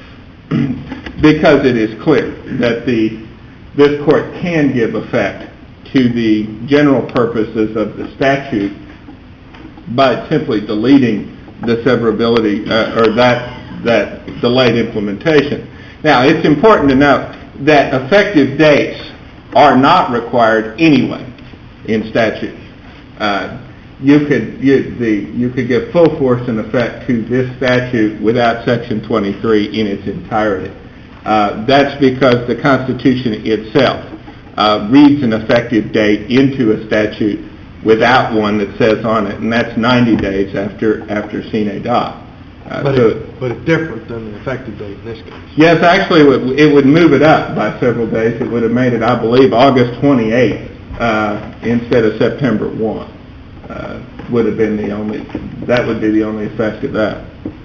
because it is clear that the this court can give effect to the general purposes of the statute by simply deleting the severability uh, or that that delayed implementation. Now, it's important to note that effective dates are not required anyway in statute. Uh, you could you, the, you could give full force and effect to this statute without Section twenty-three in its entirety. Uh, that's because the Constitution itself uh, reads an effective date into a statute without one that says on it, and that's ninety days after after sine die. Uh, but, so, it, but it's different than the effective date in this case. Yes, actually, it would, it would move it up by several days. It would have made it, I believe, August twenty-eighth uh, instead of September first. Uh, would have been the only, that would be the only effect of that.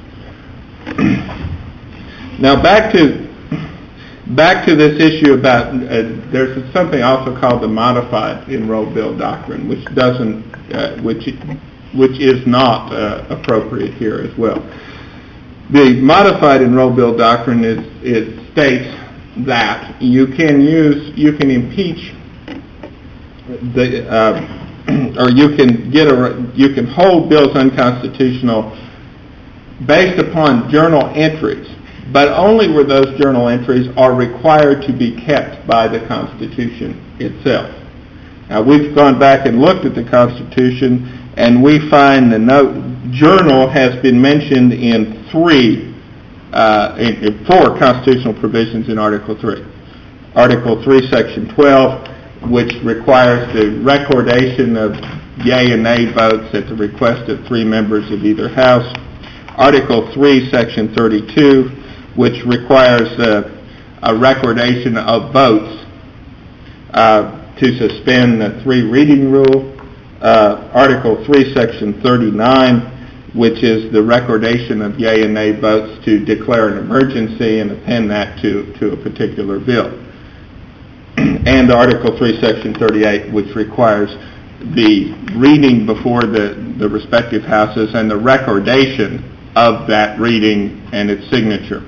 Now back to back to this issue about uh, there's something also called the modified enrolled bill doctrine, which doesn't, uh, which which is not uh, appropriate here as well. The modified enrolled bill doctrine is it states that you can use you can impeach the. Uh, or you can get a, you can hold bills unconstitutional based upon journal entries, but only where those journal entries are required to be kept by the Constitution itself. Now, we've gone back and looked at the Constitution, and we find the note journal has been mentioned in three, uh, in, in four constitutional provisions in Article three. Article three, Section twelve, which requires the recordation of yea and nay votes at the request of three members of either house. Article three, Section thirty-two, which requires uh, a recordation of votes uh, to suspend the three reading rule. Uh, Article three, Section thirty-nine, which is the recordation of yea and nay votes to declare an emergency and append that to, to a particular bill. And Article three, Section thirty-eight, which requires the reading before the, the respective houses and the recordation of that reading and its signature.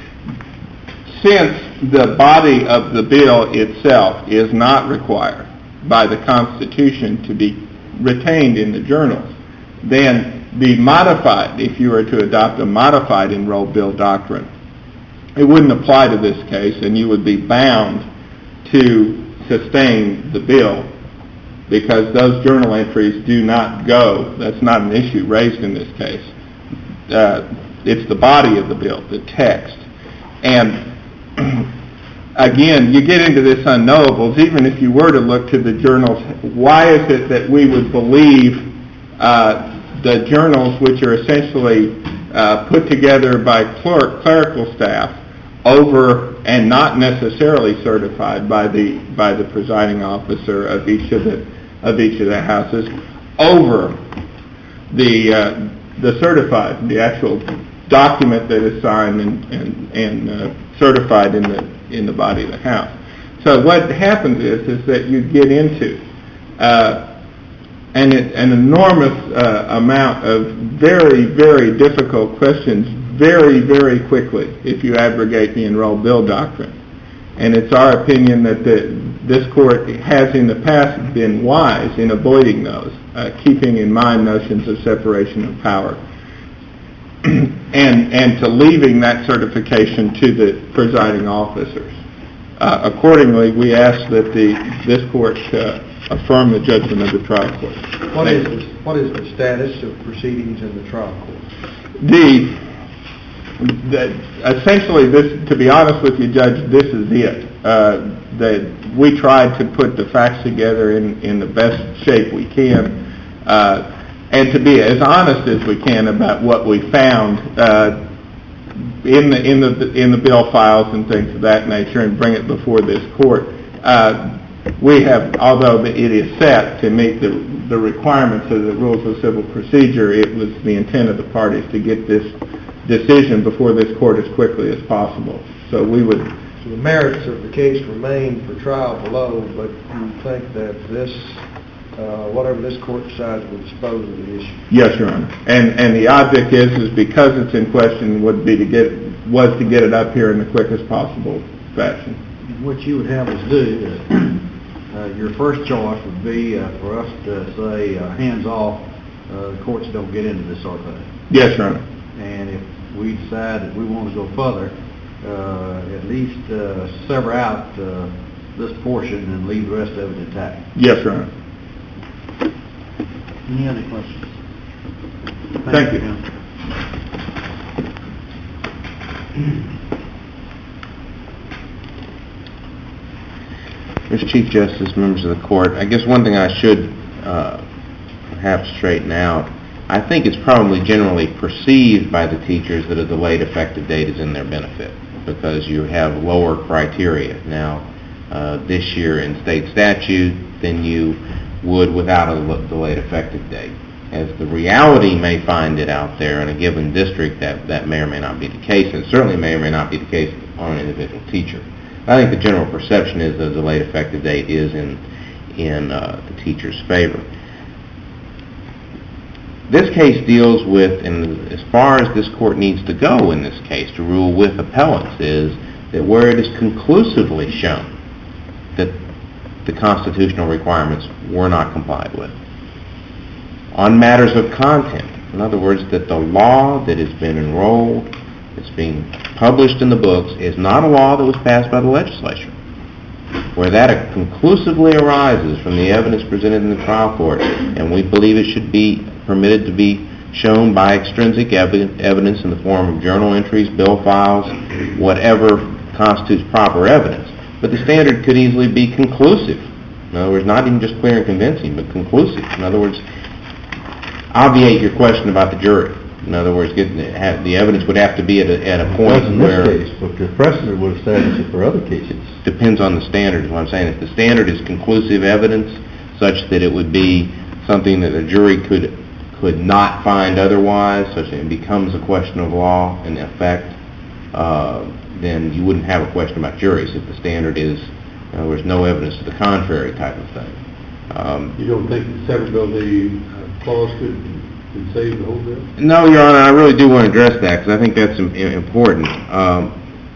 Since the body of the bill itself is not required by the Constitution to be retained in the journals, then the modified, if you were to adopt a modified enrolled bill doctrine, it wouldn't apply to this case, and you would be bound to sustain the bill because those journal entries do not go. That's not an issue raised in this case. Uh, it's the body of the bill, the text. And again, you get into this unknowables. Even if you were to look to the journals, why is it that we would believe uh, the journals, which are essentially uh, put together by cler- clerical staff, over and not necessarily certified by the by the presiding officer of each of the of each of the houses, over the uh, the certified, the actual document that is signed and and, and uh, certified in the in the body of the house. So what happens is is that you get into uh, an an enormous uh, amount of very very difficult questions very, very quickly if you abrogate the enrolled bill doctrine. And it's our opinion that the, this court has in the past been wise in avoiding those, uh, keeping in mind notions of separation of power, and, and to leaving that certification to the presiding officers. Uh, accordingly, we ask that the, this court uh, affirm the judgment of the trial court. What is, the, what is the status of proceedings in the trial court? The That essentially, this, to be honest with you, Judge, this is it. Uh, that we tried to put the facts together in, in the best shape we can, uh, and to be as honest as we can about what we found uh, in the in the in the bill files and things of that nature, and bring it before this court. Uh, we have, although it is set to meet the the requirements of the rules of civil procedure, it was the intent of the parties to get this decision before this court as quickly as possible. So we would... So the merits of the case remain for trial below, but you think that this, uh, whatever this court decides, will dispose of the issue? Yes, Your Honor. And and the object is, is because it's in question, would be to get was to get it up here in the quickest possible fashion. What you would have us do, uh, uh, your first choice would be uh, for us to say, uh, hands off, uh, the courts don't get into this sort of thing. Yes, Your Honor. And if we decide that we want to go further, uh, at least uh, sever out uh, this portion and leave the rest of it intact. Yes, Your Honor. Any other questions? Thank you. Counsel. Mister Chief Justice, members of the court, I guess one thing I should uh, perhaps straighten out, I think it's probably generally perceived by the teachers that a delayed effective date is in their benefit because you have lower criteria now uh, this year in state statute than you would without a delayed effective date. As the reality may find it out there in a given district, that, that may or may not be the case, and certainly may or may not be the case on an individual teacher. I think the general perception is that a delayed effective date is in, in uh, the teacher's favor. This case deals with, and as far as this court needs to go in this case to rule with appellants, is that where it is conclusively shown that the constitutional requirements were not complied with. On matters of content, in other words, that the law that has been enrolled, that's being published in the books, is not a law that was passed by the legislature. Where that conclusively arises from the evidence presented in the trial court, and we believe it should be permitted to be shown by extrinsic evi- evidence in the form of journal entries, bill files, whatever constitutes proper evidence. But the standard could easily be conclusive. In other words, not even just clear and convincing, but conclusive. In other words, obviate your question about the jury. In other words, get, have, the evidence would have to be at a, at a point in where... this case, but the precedent would establish it for other cases. Depends on the standard, is what I'm saying. If the standard is conclusive evidence, such that it would be something that a jury could could not find otherwise, such that it becomes a question of law in effect, uh, then you wouldn't have a question about juries. If the standard is, in other words, no evidence to the contrary type of thing. Um, You don't think the severability uh, clause could, could save the whole bill? no, Your Honor, I really do want to address that because I think that's im- important. Um,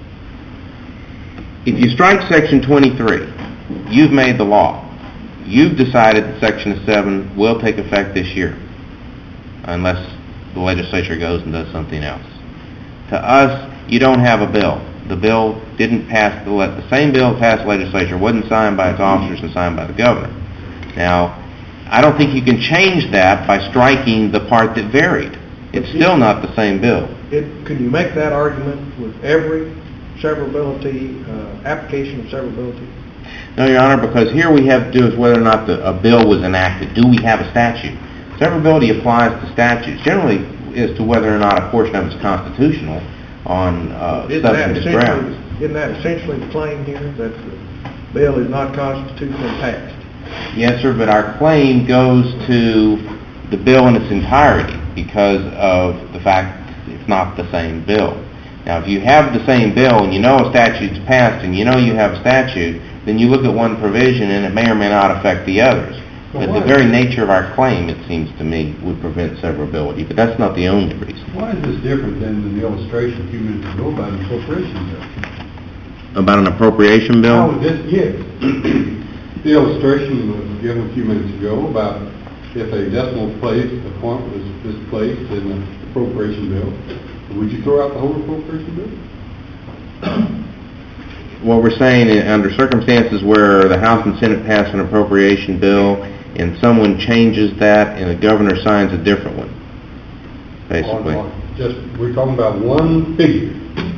if you strike Section twenty-three, you've made the law. You've decided that Section seven will take effect this year, unless the legislature goes and does something else. To us, you don't have a bill. The bill didn't pass, the, le- the same bill passed the legislature, wasn't signed by its officers and signed by the governor. Now, I don't think you can change that by striking the part that varied. It's still not the same bill. It, could you make that argument with every severability, uh, application of severability? No, Your Honor, because here we have to do is whether or not the, a bill was enacted. Do we have a statute? Severability applies to statutes, generally as to whether or not a portion of it is constitutional on uh, Isn't that substantive essentially- grounds. Isn't that essentially the claim here, that the bill is not constitutionally passed? Yes, sir, but our claim goes to the bill in its entirety because of the fact it's not the same bill. Now, if you have the same bill and you know a statute's passed and you know you have a statute, then you look at one provision and it may or may not affect the others. But the very nature of our claim, it seems to me, would prevent severability, but that's not the only reason. Why is this different than the illustration a few minutes ago about an appropriation bill? About an appropriation bill? How would this, yes. The illustration was given a few minutes ago about if a decimal place, a point was misplaced in the appropriation bill, would you throw out the whole appropriation bill? What we're saying is under circumstances where the House and Senate pass an appropriation bill and someone changes that and the governor signs a different one, basically. On- on Just, we're talking about one figure,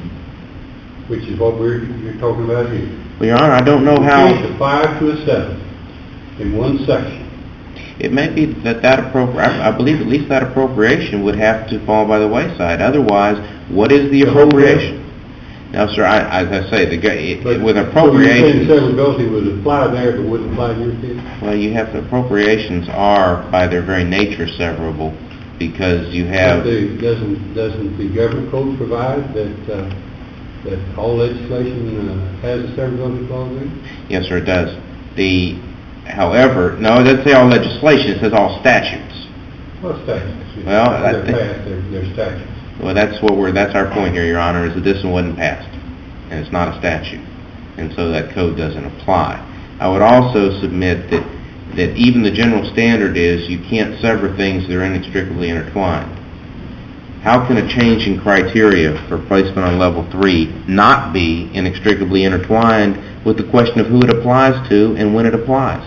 which is what we're, you're talking about here. Well, Your Honor, I don't know how... Change a five to a seven in one section. It may be that that appropri- I I believe at least that appropriation would have to fall by the wayside. Otherwise, what is the The whole bill. appropriation? Now, sir, I, as I say, the, gu- it- But- with So you're appropriations... saying severability would apply there, but wouldn't apply in your case? Well, you have, appropriations are, by their very nature, severable, because you have... But the- Doesn't, doesn't the government code provide that, uh, that all legislation uh, has a severability clause in it? Yes, sir, it does. The, however, no, it doesn't say all legislation, it says all statutes. Well, statutes. yeah. Well, I They're think- passed, they're, they're statutes. Well, that's what we're, that's our point here, Your Honor, is that this one wasn't passed, and it's not a statute, and so that code doesn't apply. I would also submit that, that even the general standard is you can't sever things that are inextricably intertwined. How can a change in criteria for placement on level three not be inextricably intertwined with the question of who it applies to and when it applies?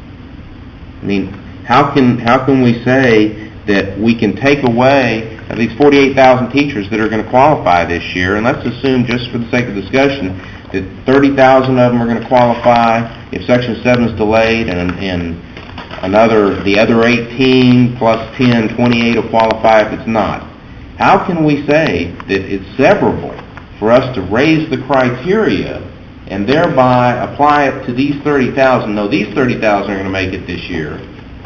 I mean, how can, how can we say that we can take away at least forty-eight thousand teachers that are going to qualify this year, and let's assume, just for the sake of discussion, that thirty thousand of them are going to qualify if Section seven is delayed, and, and another, the other eighteen plus ten, twenty-eight will qualify if it's not. How can we say that it's severable for us to raise the criteria and thereby apply it to these thirty thousand? No, these thirty thousand are going to make it this year,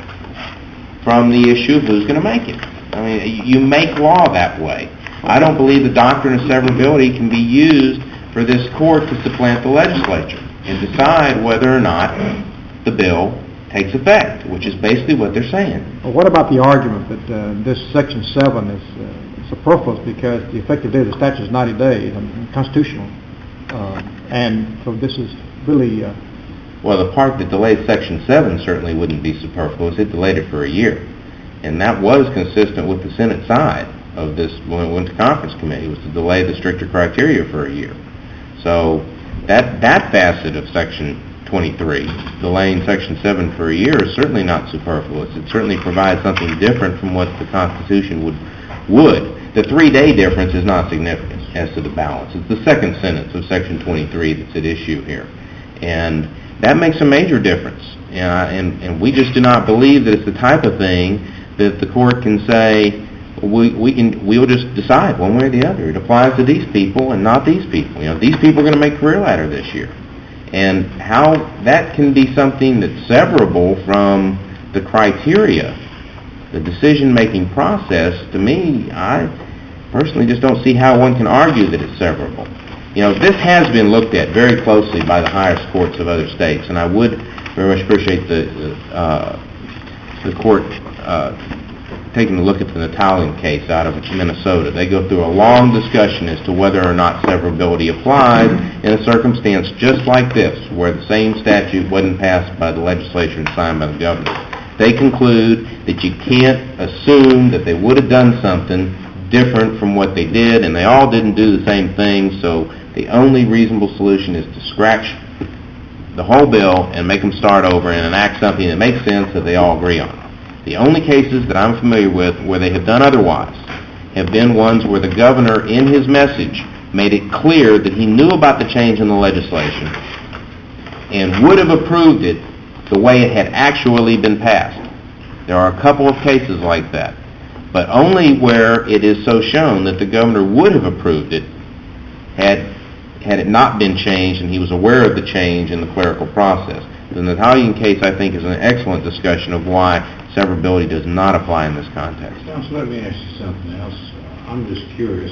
from the issue of who's going to make it. I mean, you make law that way. I don't believe the doctrine of severability can be used for this court to supplant the legislature and decide whether or not the bill takes effect, which is basically what they're saying. Well, what about the argument that uh, this Section seven is uh, superfluous because the effective date of the statute is ninety days and constitutional, uh, and so this is really... Uh, Well, the part that delayed Section seven certainly wouldn't be superfluous. It delayed it for a year. And that was consistent with the Senate side of this when it went to conference committee, was to delay the stricter criteria for a year. So that that facet of Section twenty-three, delaying Section seven for a year, is certainly not superfluous. It certainly provides something different from what the Constitution would. would. The three-day difference is not significant as to the balance. It's the second sentence of Section twenty-three that's at issue here. And that makes a major difference. Uh, and, and we just do not believe that it's the type of thing that the court can say, we, we can, we'll just decide one way or the other. It applies to these people and not these people. You know, these people are going to make career ladder this year. And how that can be something that's severable from the criteria, the decision-making process, to me, I personally just don't see how one can argue that it's severable. You know, this has been looked at very closely by the highest courts of other states, and I would very much appreciate the uh, the court uh, taking a look at the Natalian case out of Minnesota. They go through a long discussion as to whether or not severability applies in a circumstance just like this, where the same statute wasn't passed by the legislature and signed by the governor. They conclude that you can't assume that they would have done something different from what they did, and they all didn't do the same thing, so the only reasonable solution is to scratch the whole bill and make them start over and enact something that makes sense that they all agree on. The only cases that I'm familiar with where they have done otherwise have been ones where the governor, in his message, made it clear that he knew about the change in the legislation and would have approved it the way it had actually been passed. There are a couple of cases like that, but only where it is so shown that the governor would have approved it had had it not been changed and he was aware of the change in the clerical process. The Natalian case, I think, is an excellent discussion of why severability does not apply in this context. Counsel, let me ask you something else. I'm just curious.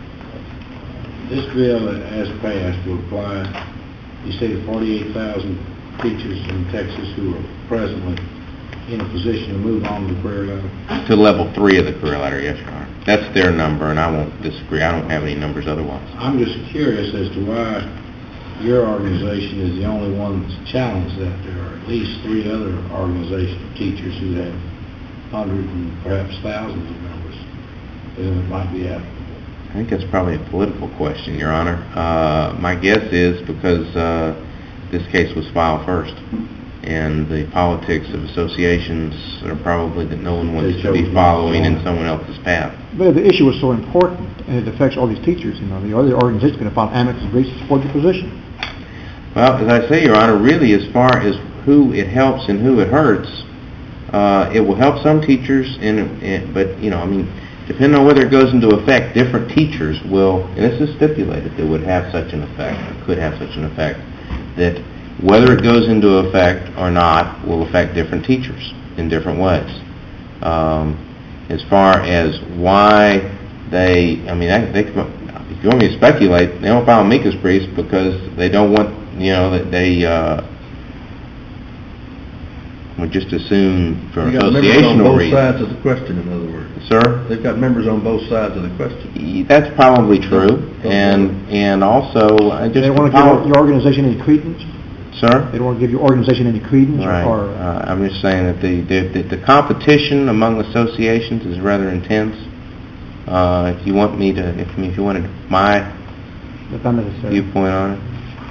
This bill, as passed, will apply, you say, to forty-eight thousand teachers in Texas who are presently in a position to move on to the career ladder? To level three of the career ladder, yes, Your Honor. That's their number, and I won't disagree. I don't have any numbers otherwise. I'm just curious as to why your organization is the only one that's challenged that. There are at least three other organizations of teachers who have hundreds and perhaps thousands of members, and it might be applicable. I think that's probably a political question, Your Honor. Uh, my guess is because uh, this case was filed first, and the politics of associations are probably that no one wants to be following in someone else's path. But the issue is so important, and it affects all these teachers. You know, the other organizations going to file amicus briefs to support the position. Well, as I say, Your Honor, really as far as who it helps and who it hurts, uh, it will help some teachers, and, and but, you know, I mean, depending on whether it goes into effect, different teachers will, and this is stipulated, that would have such an effect, or could have such an effect, that whether it goes into effect or not will affect different teachers in different ways. Um, as far as why they, I mean, I, they, if you want me to speculate, they don't file amicus briefs because they don't want, you know, that they, uh, would just assume for They got members on associational both reasons. sides of the question, in other words. Sir? They've got members on both sides of the question. That's probably true, and, and also, I just... They don't want to give your organization any credence? Sir? They don't want to give your organization any credence? Right. Or, Uh, I'm just saying that the, the, the competition among associations is rather intense. Uh, if you want me to, if, if you wanted my That's not necessary. viewpoint on it.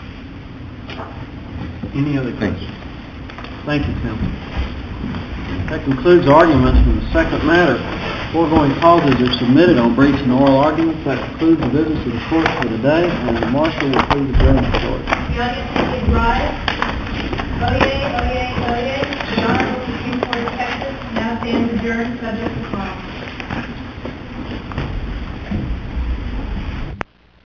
Any other Thanks. questions? Thank you, Counsel. That concludes arguments in the second matter. Foregoing causes are submitted on briefs and oral arguments. That concludes the business of the court for today, and the marshal will please adjourn the court. The audience please rise. Oyez, oyez, oyez. The Honorable Supreme Court of Texas now stands adjourned subject to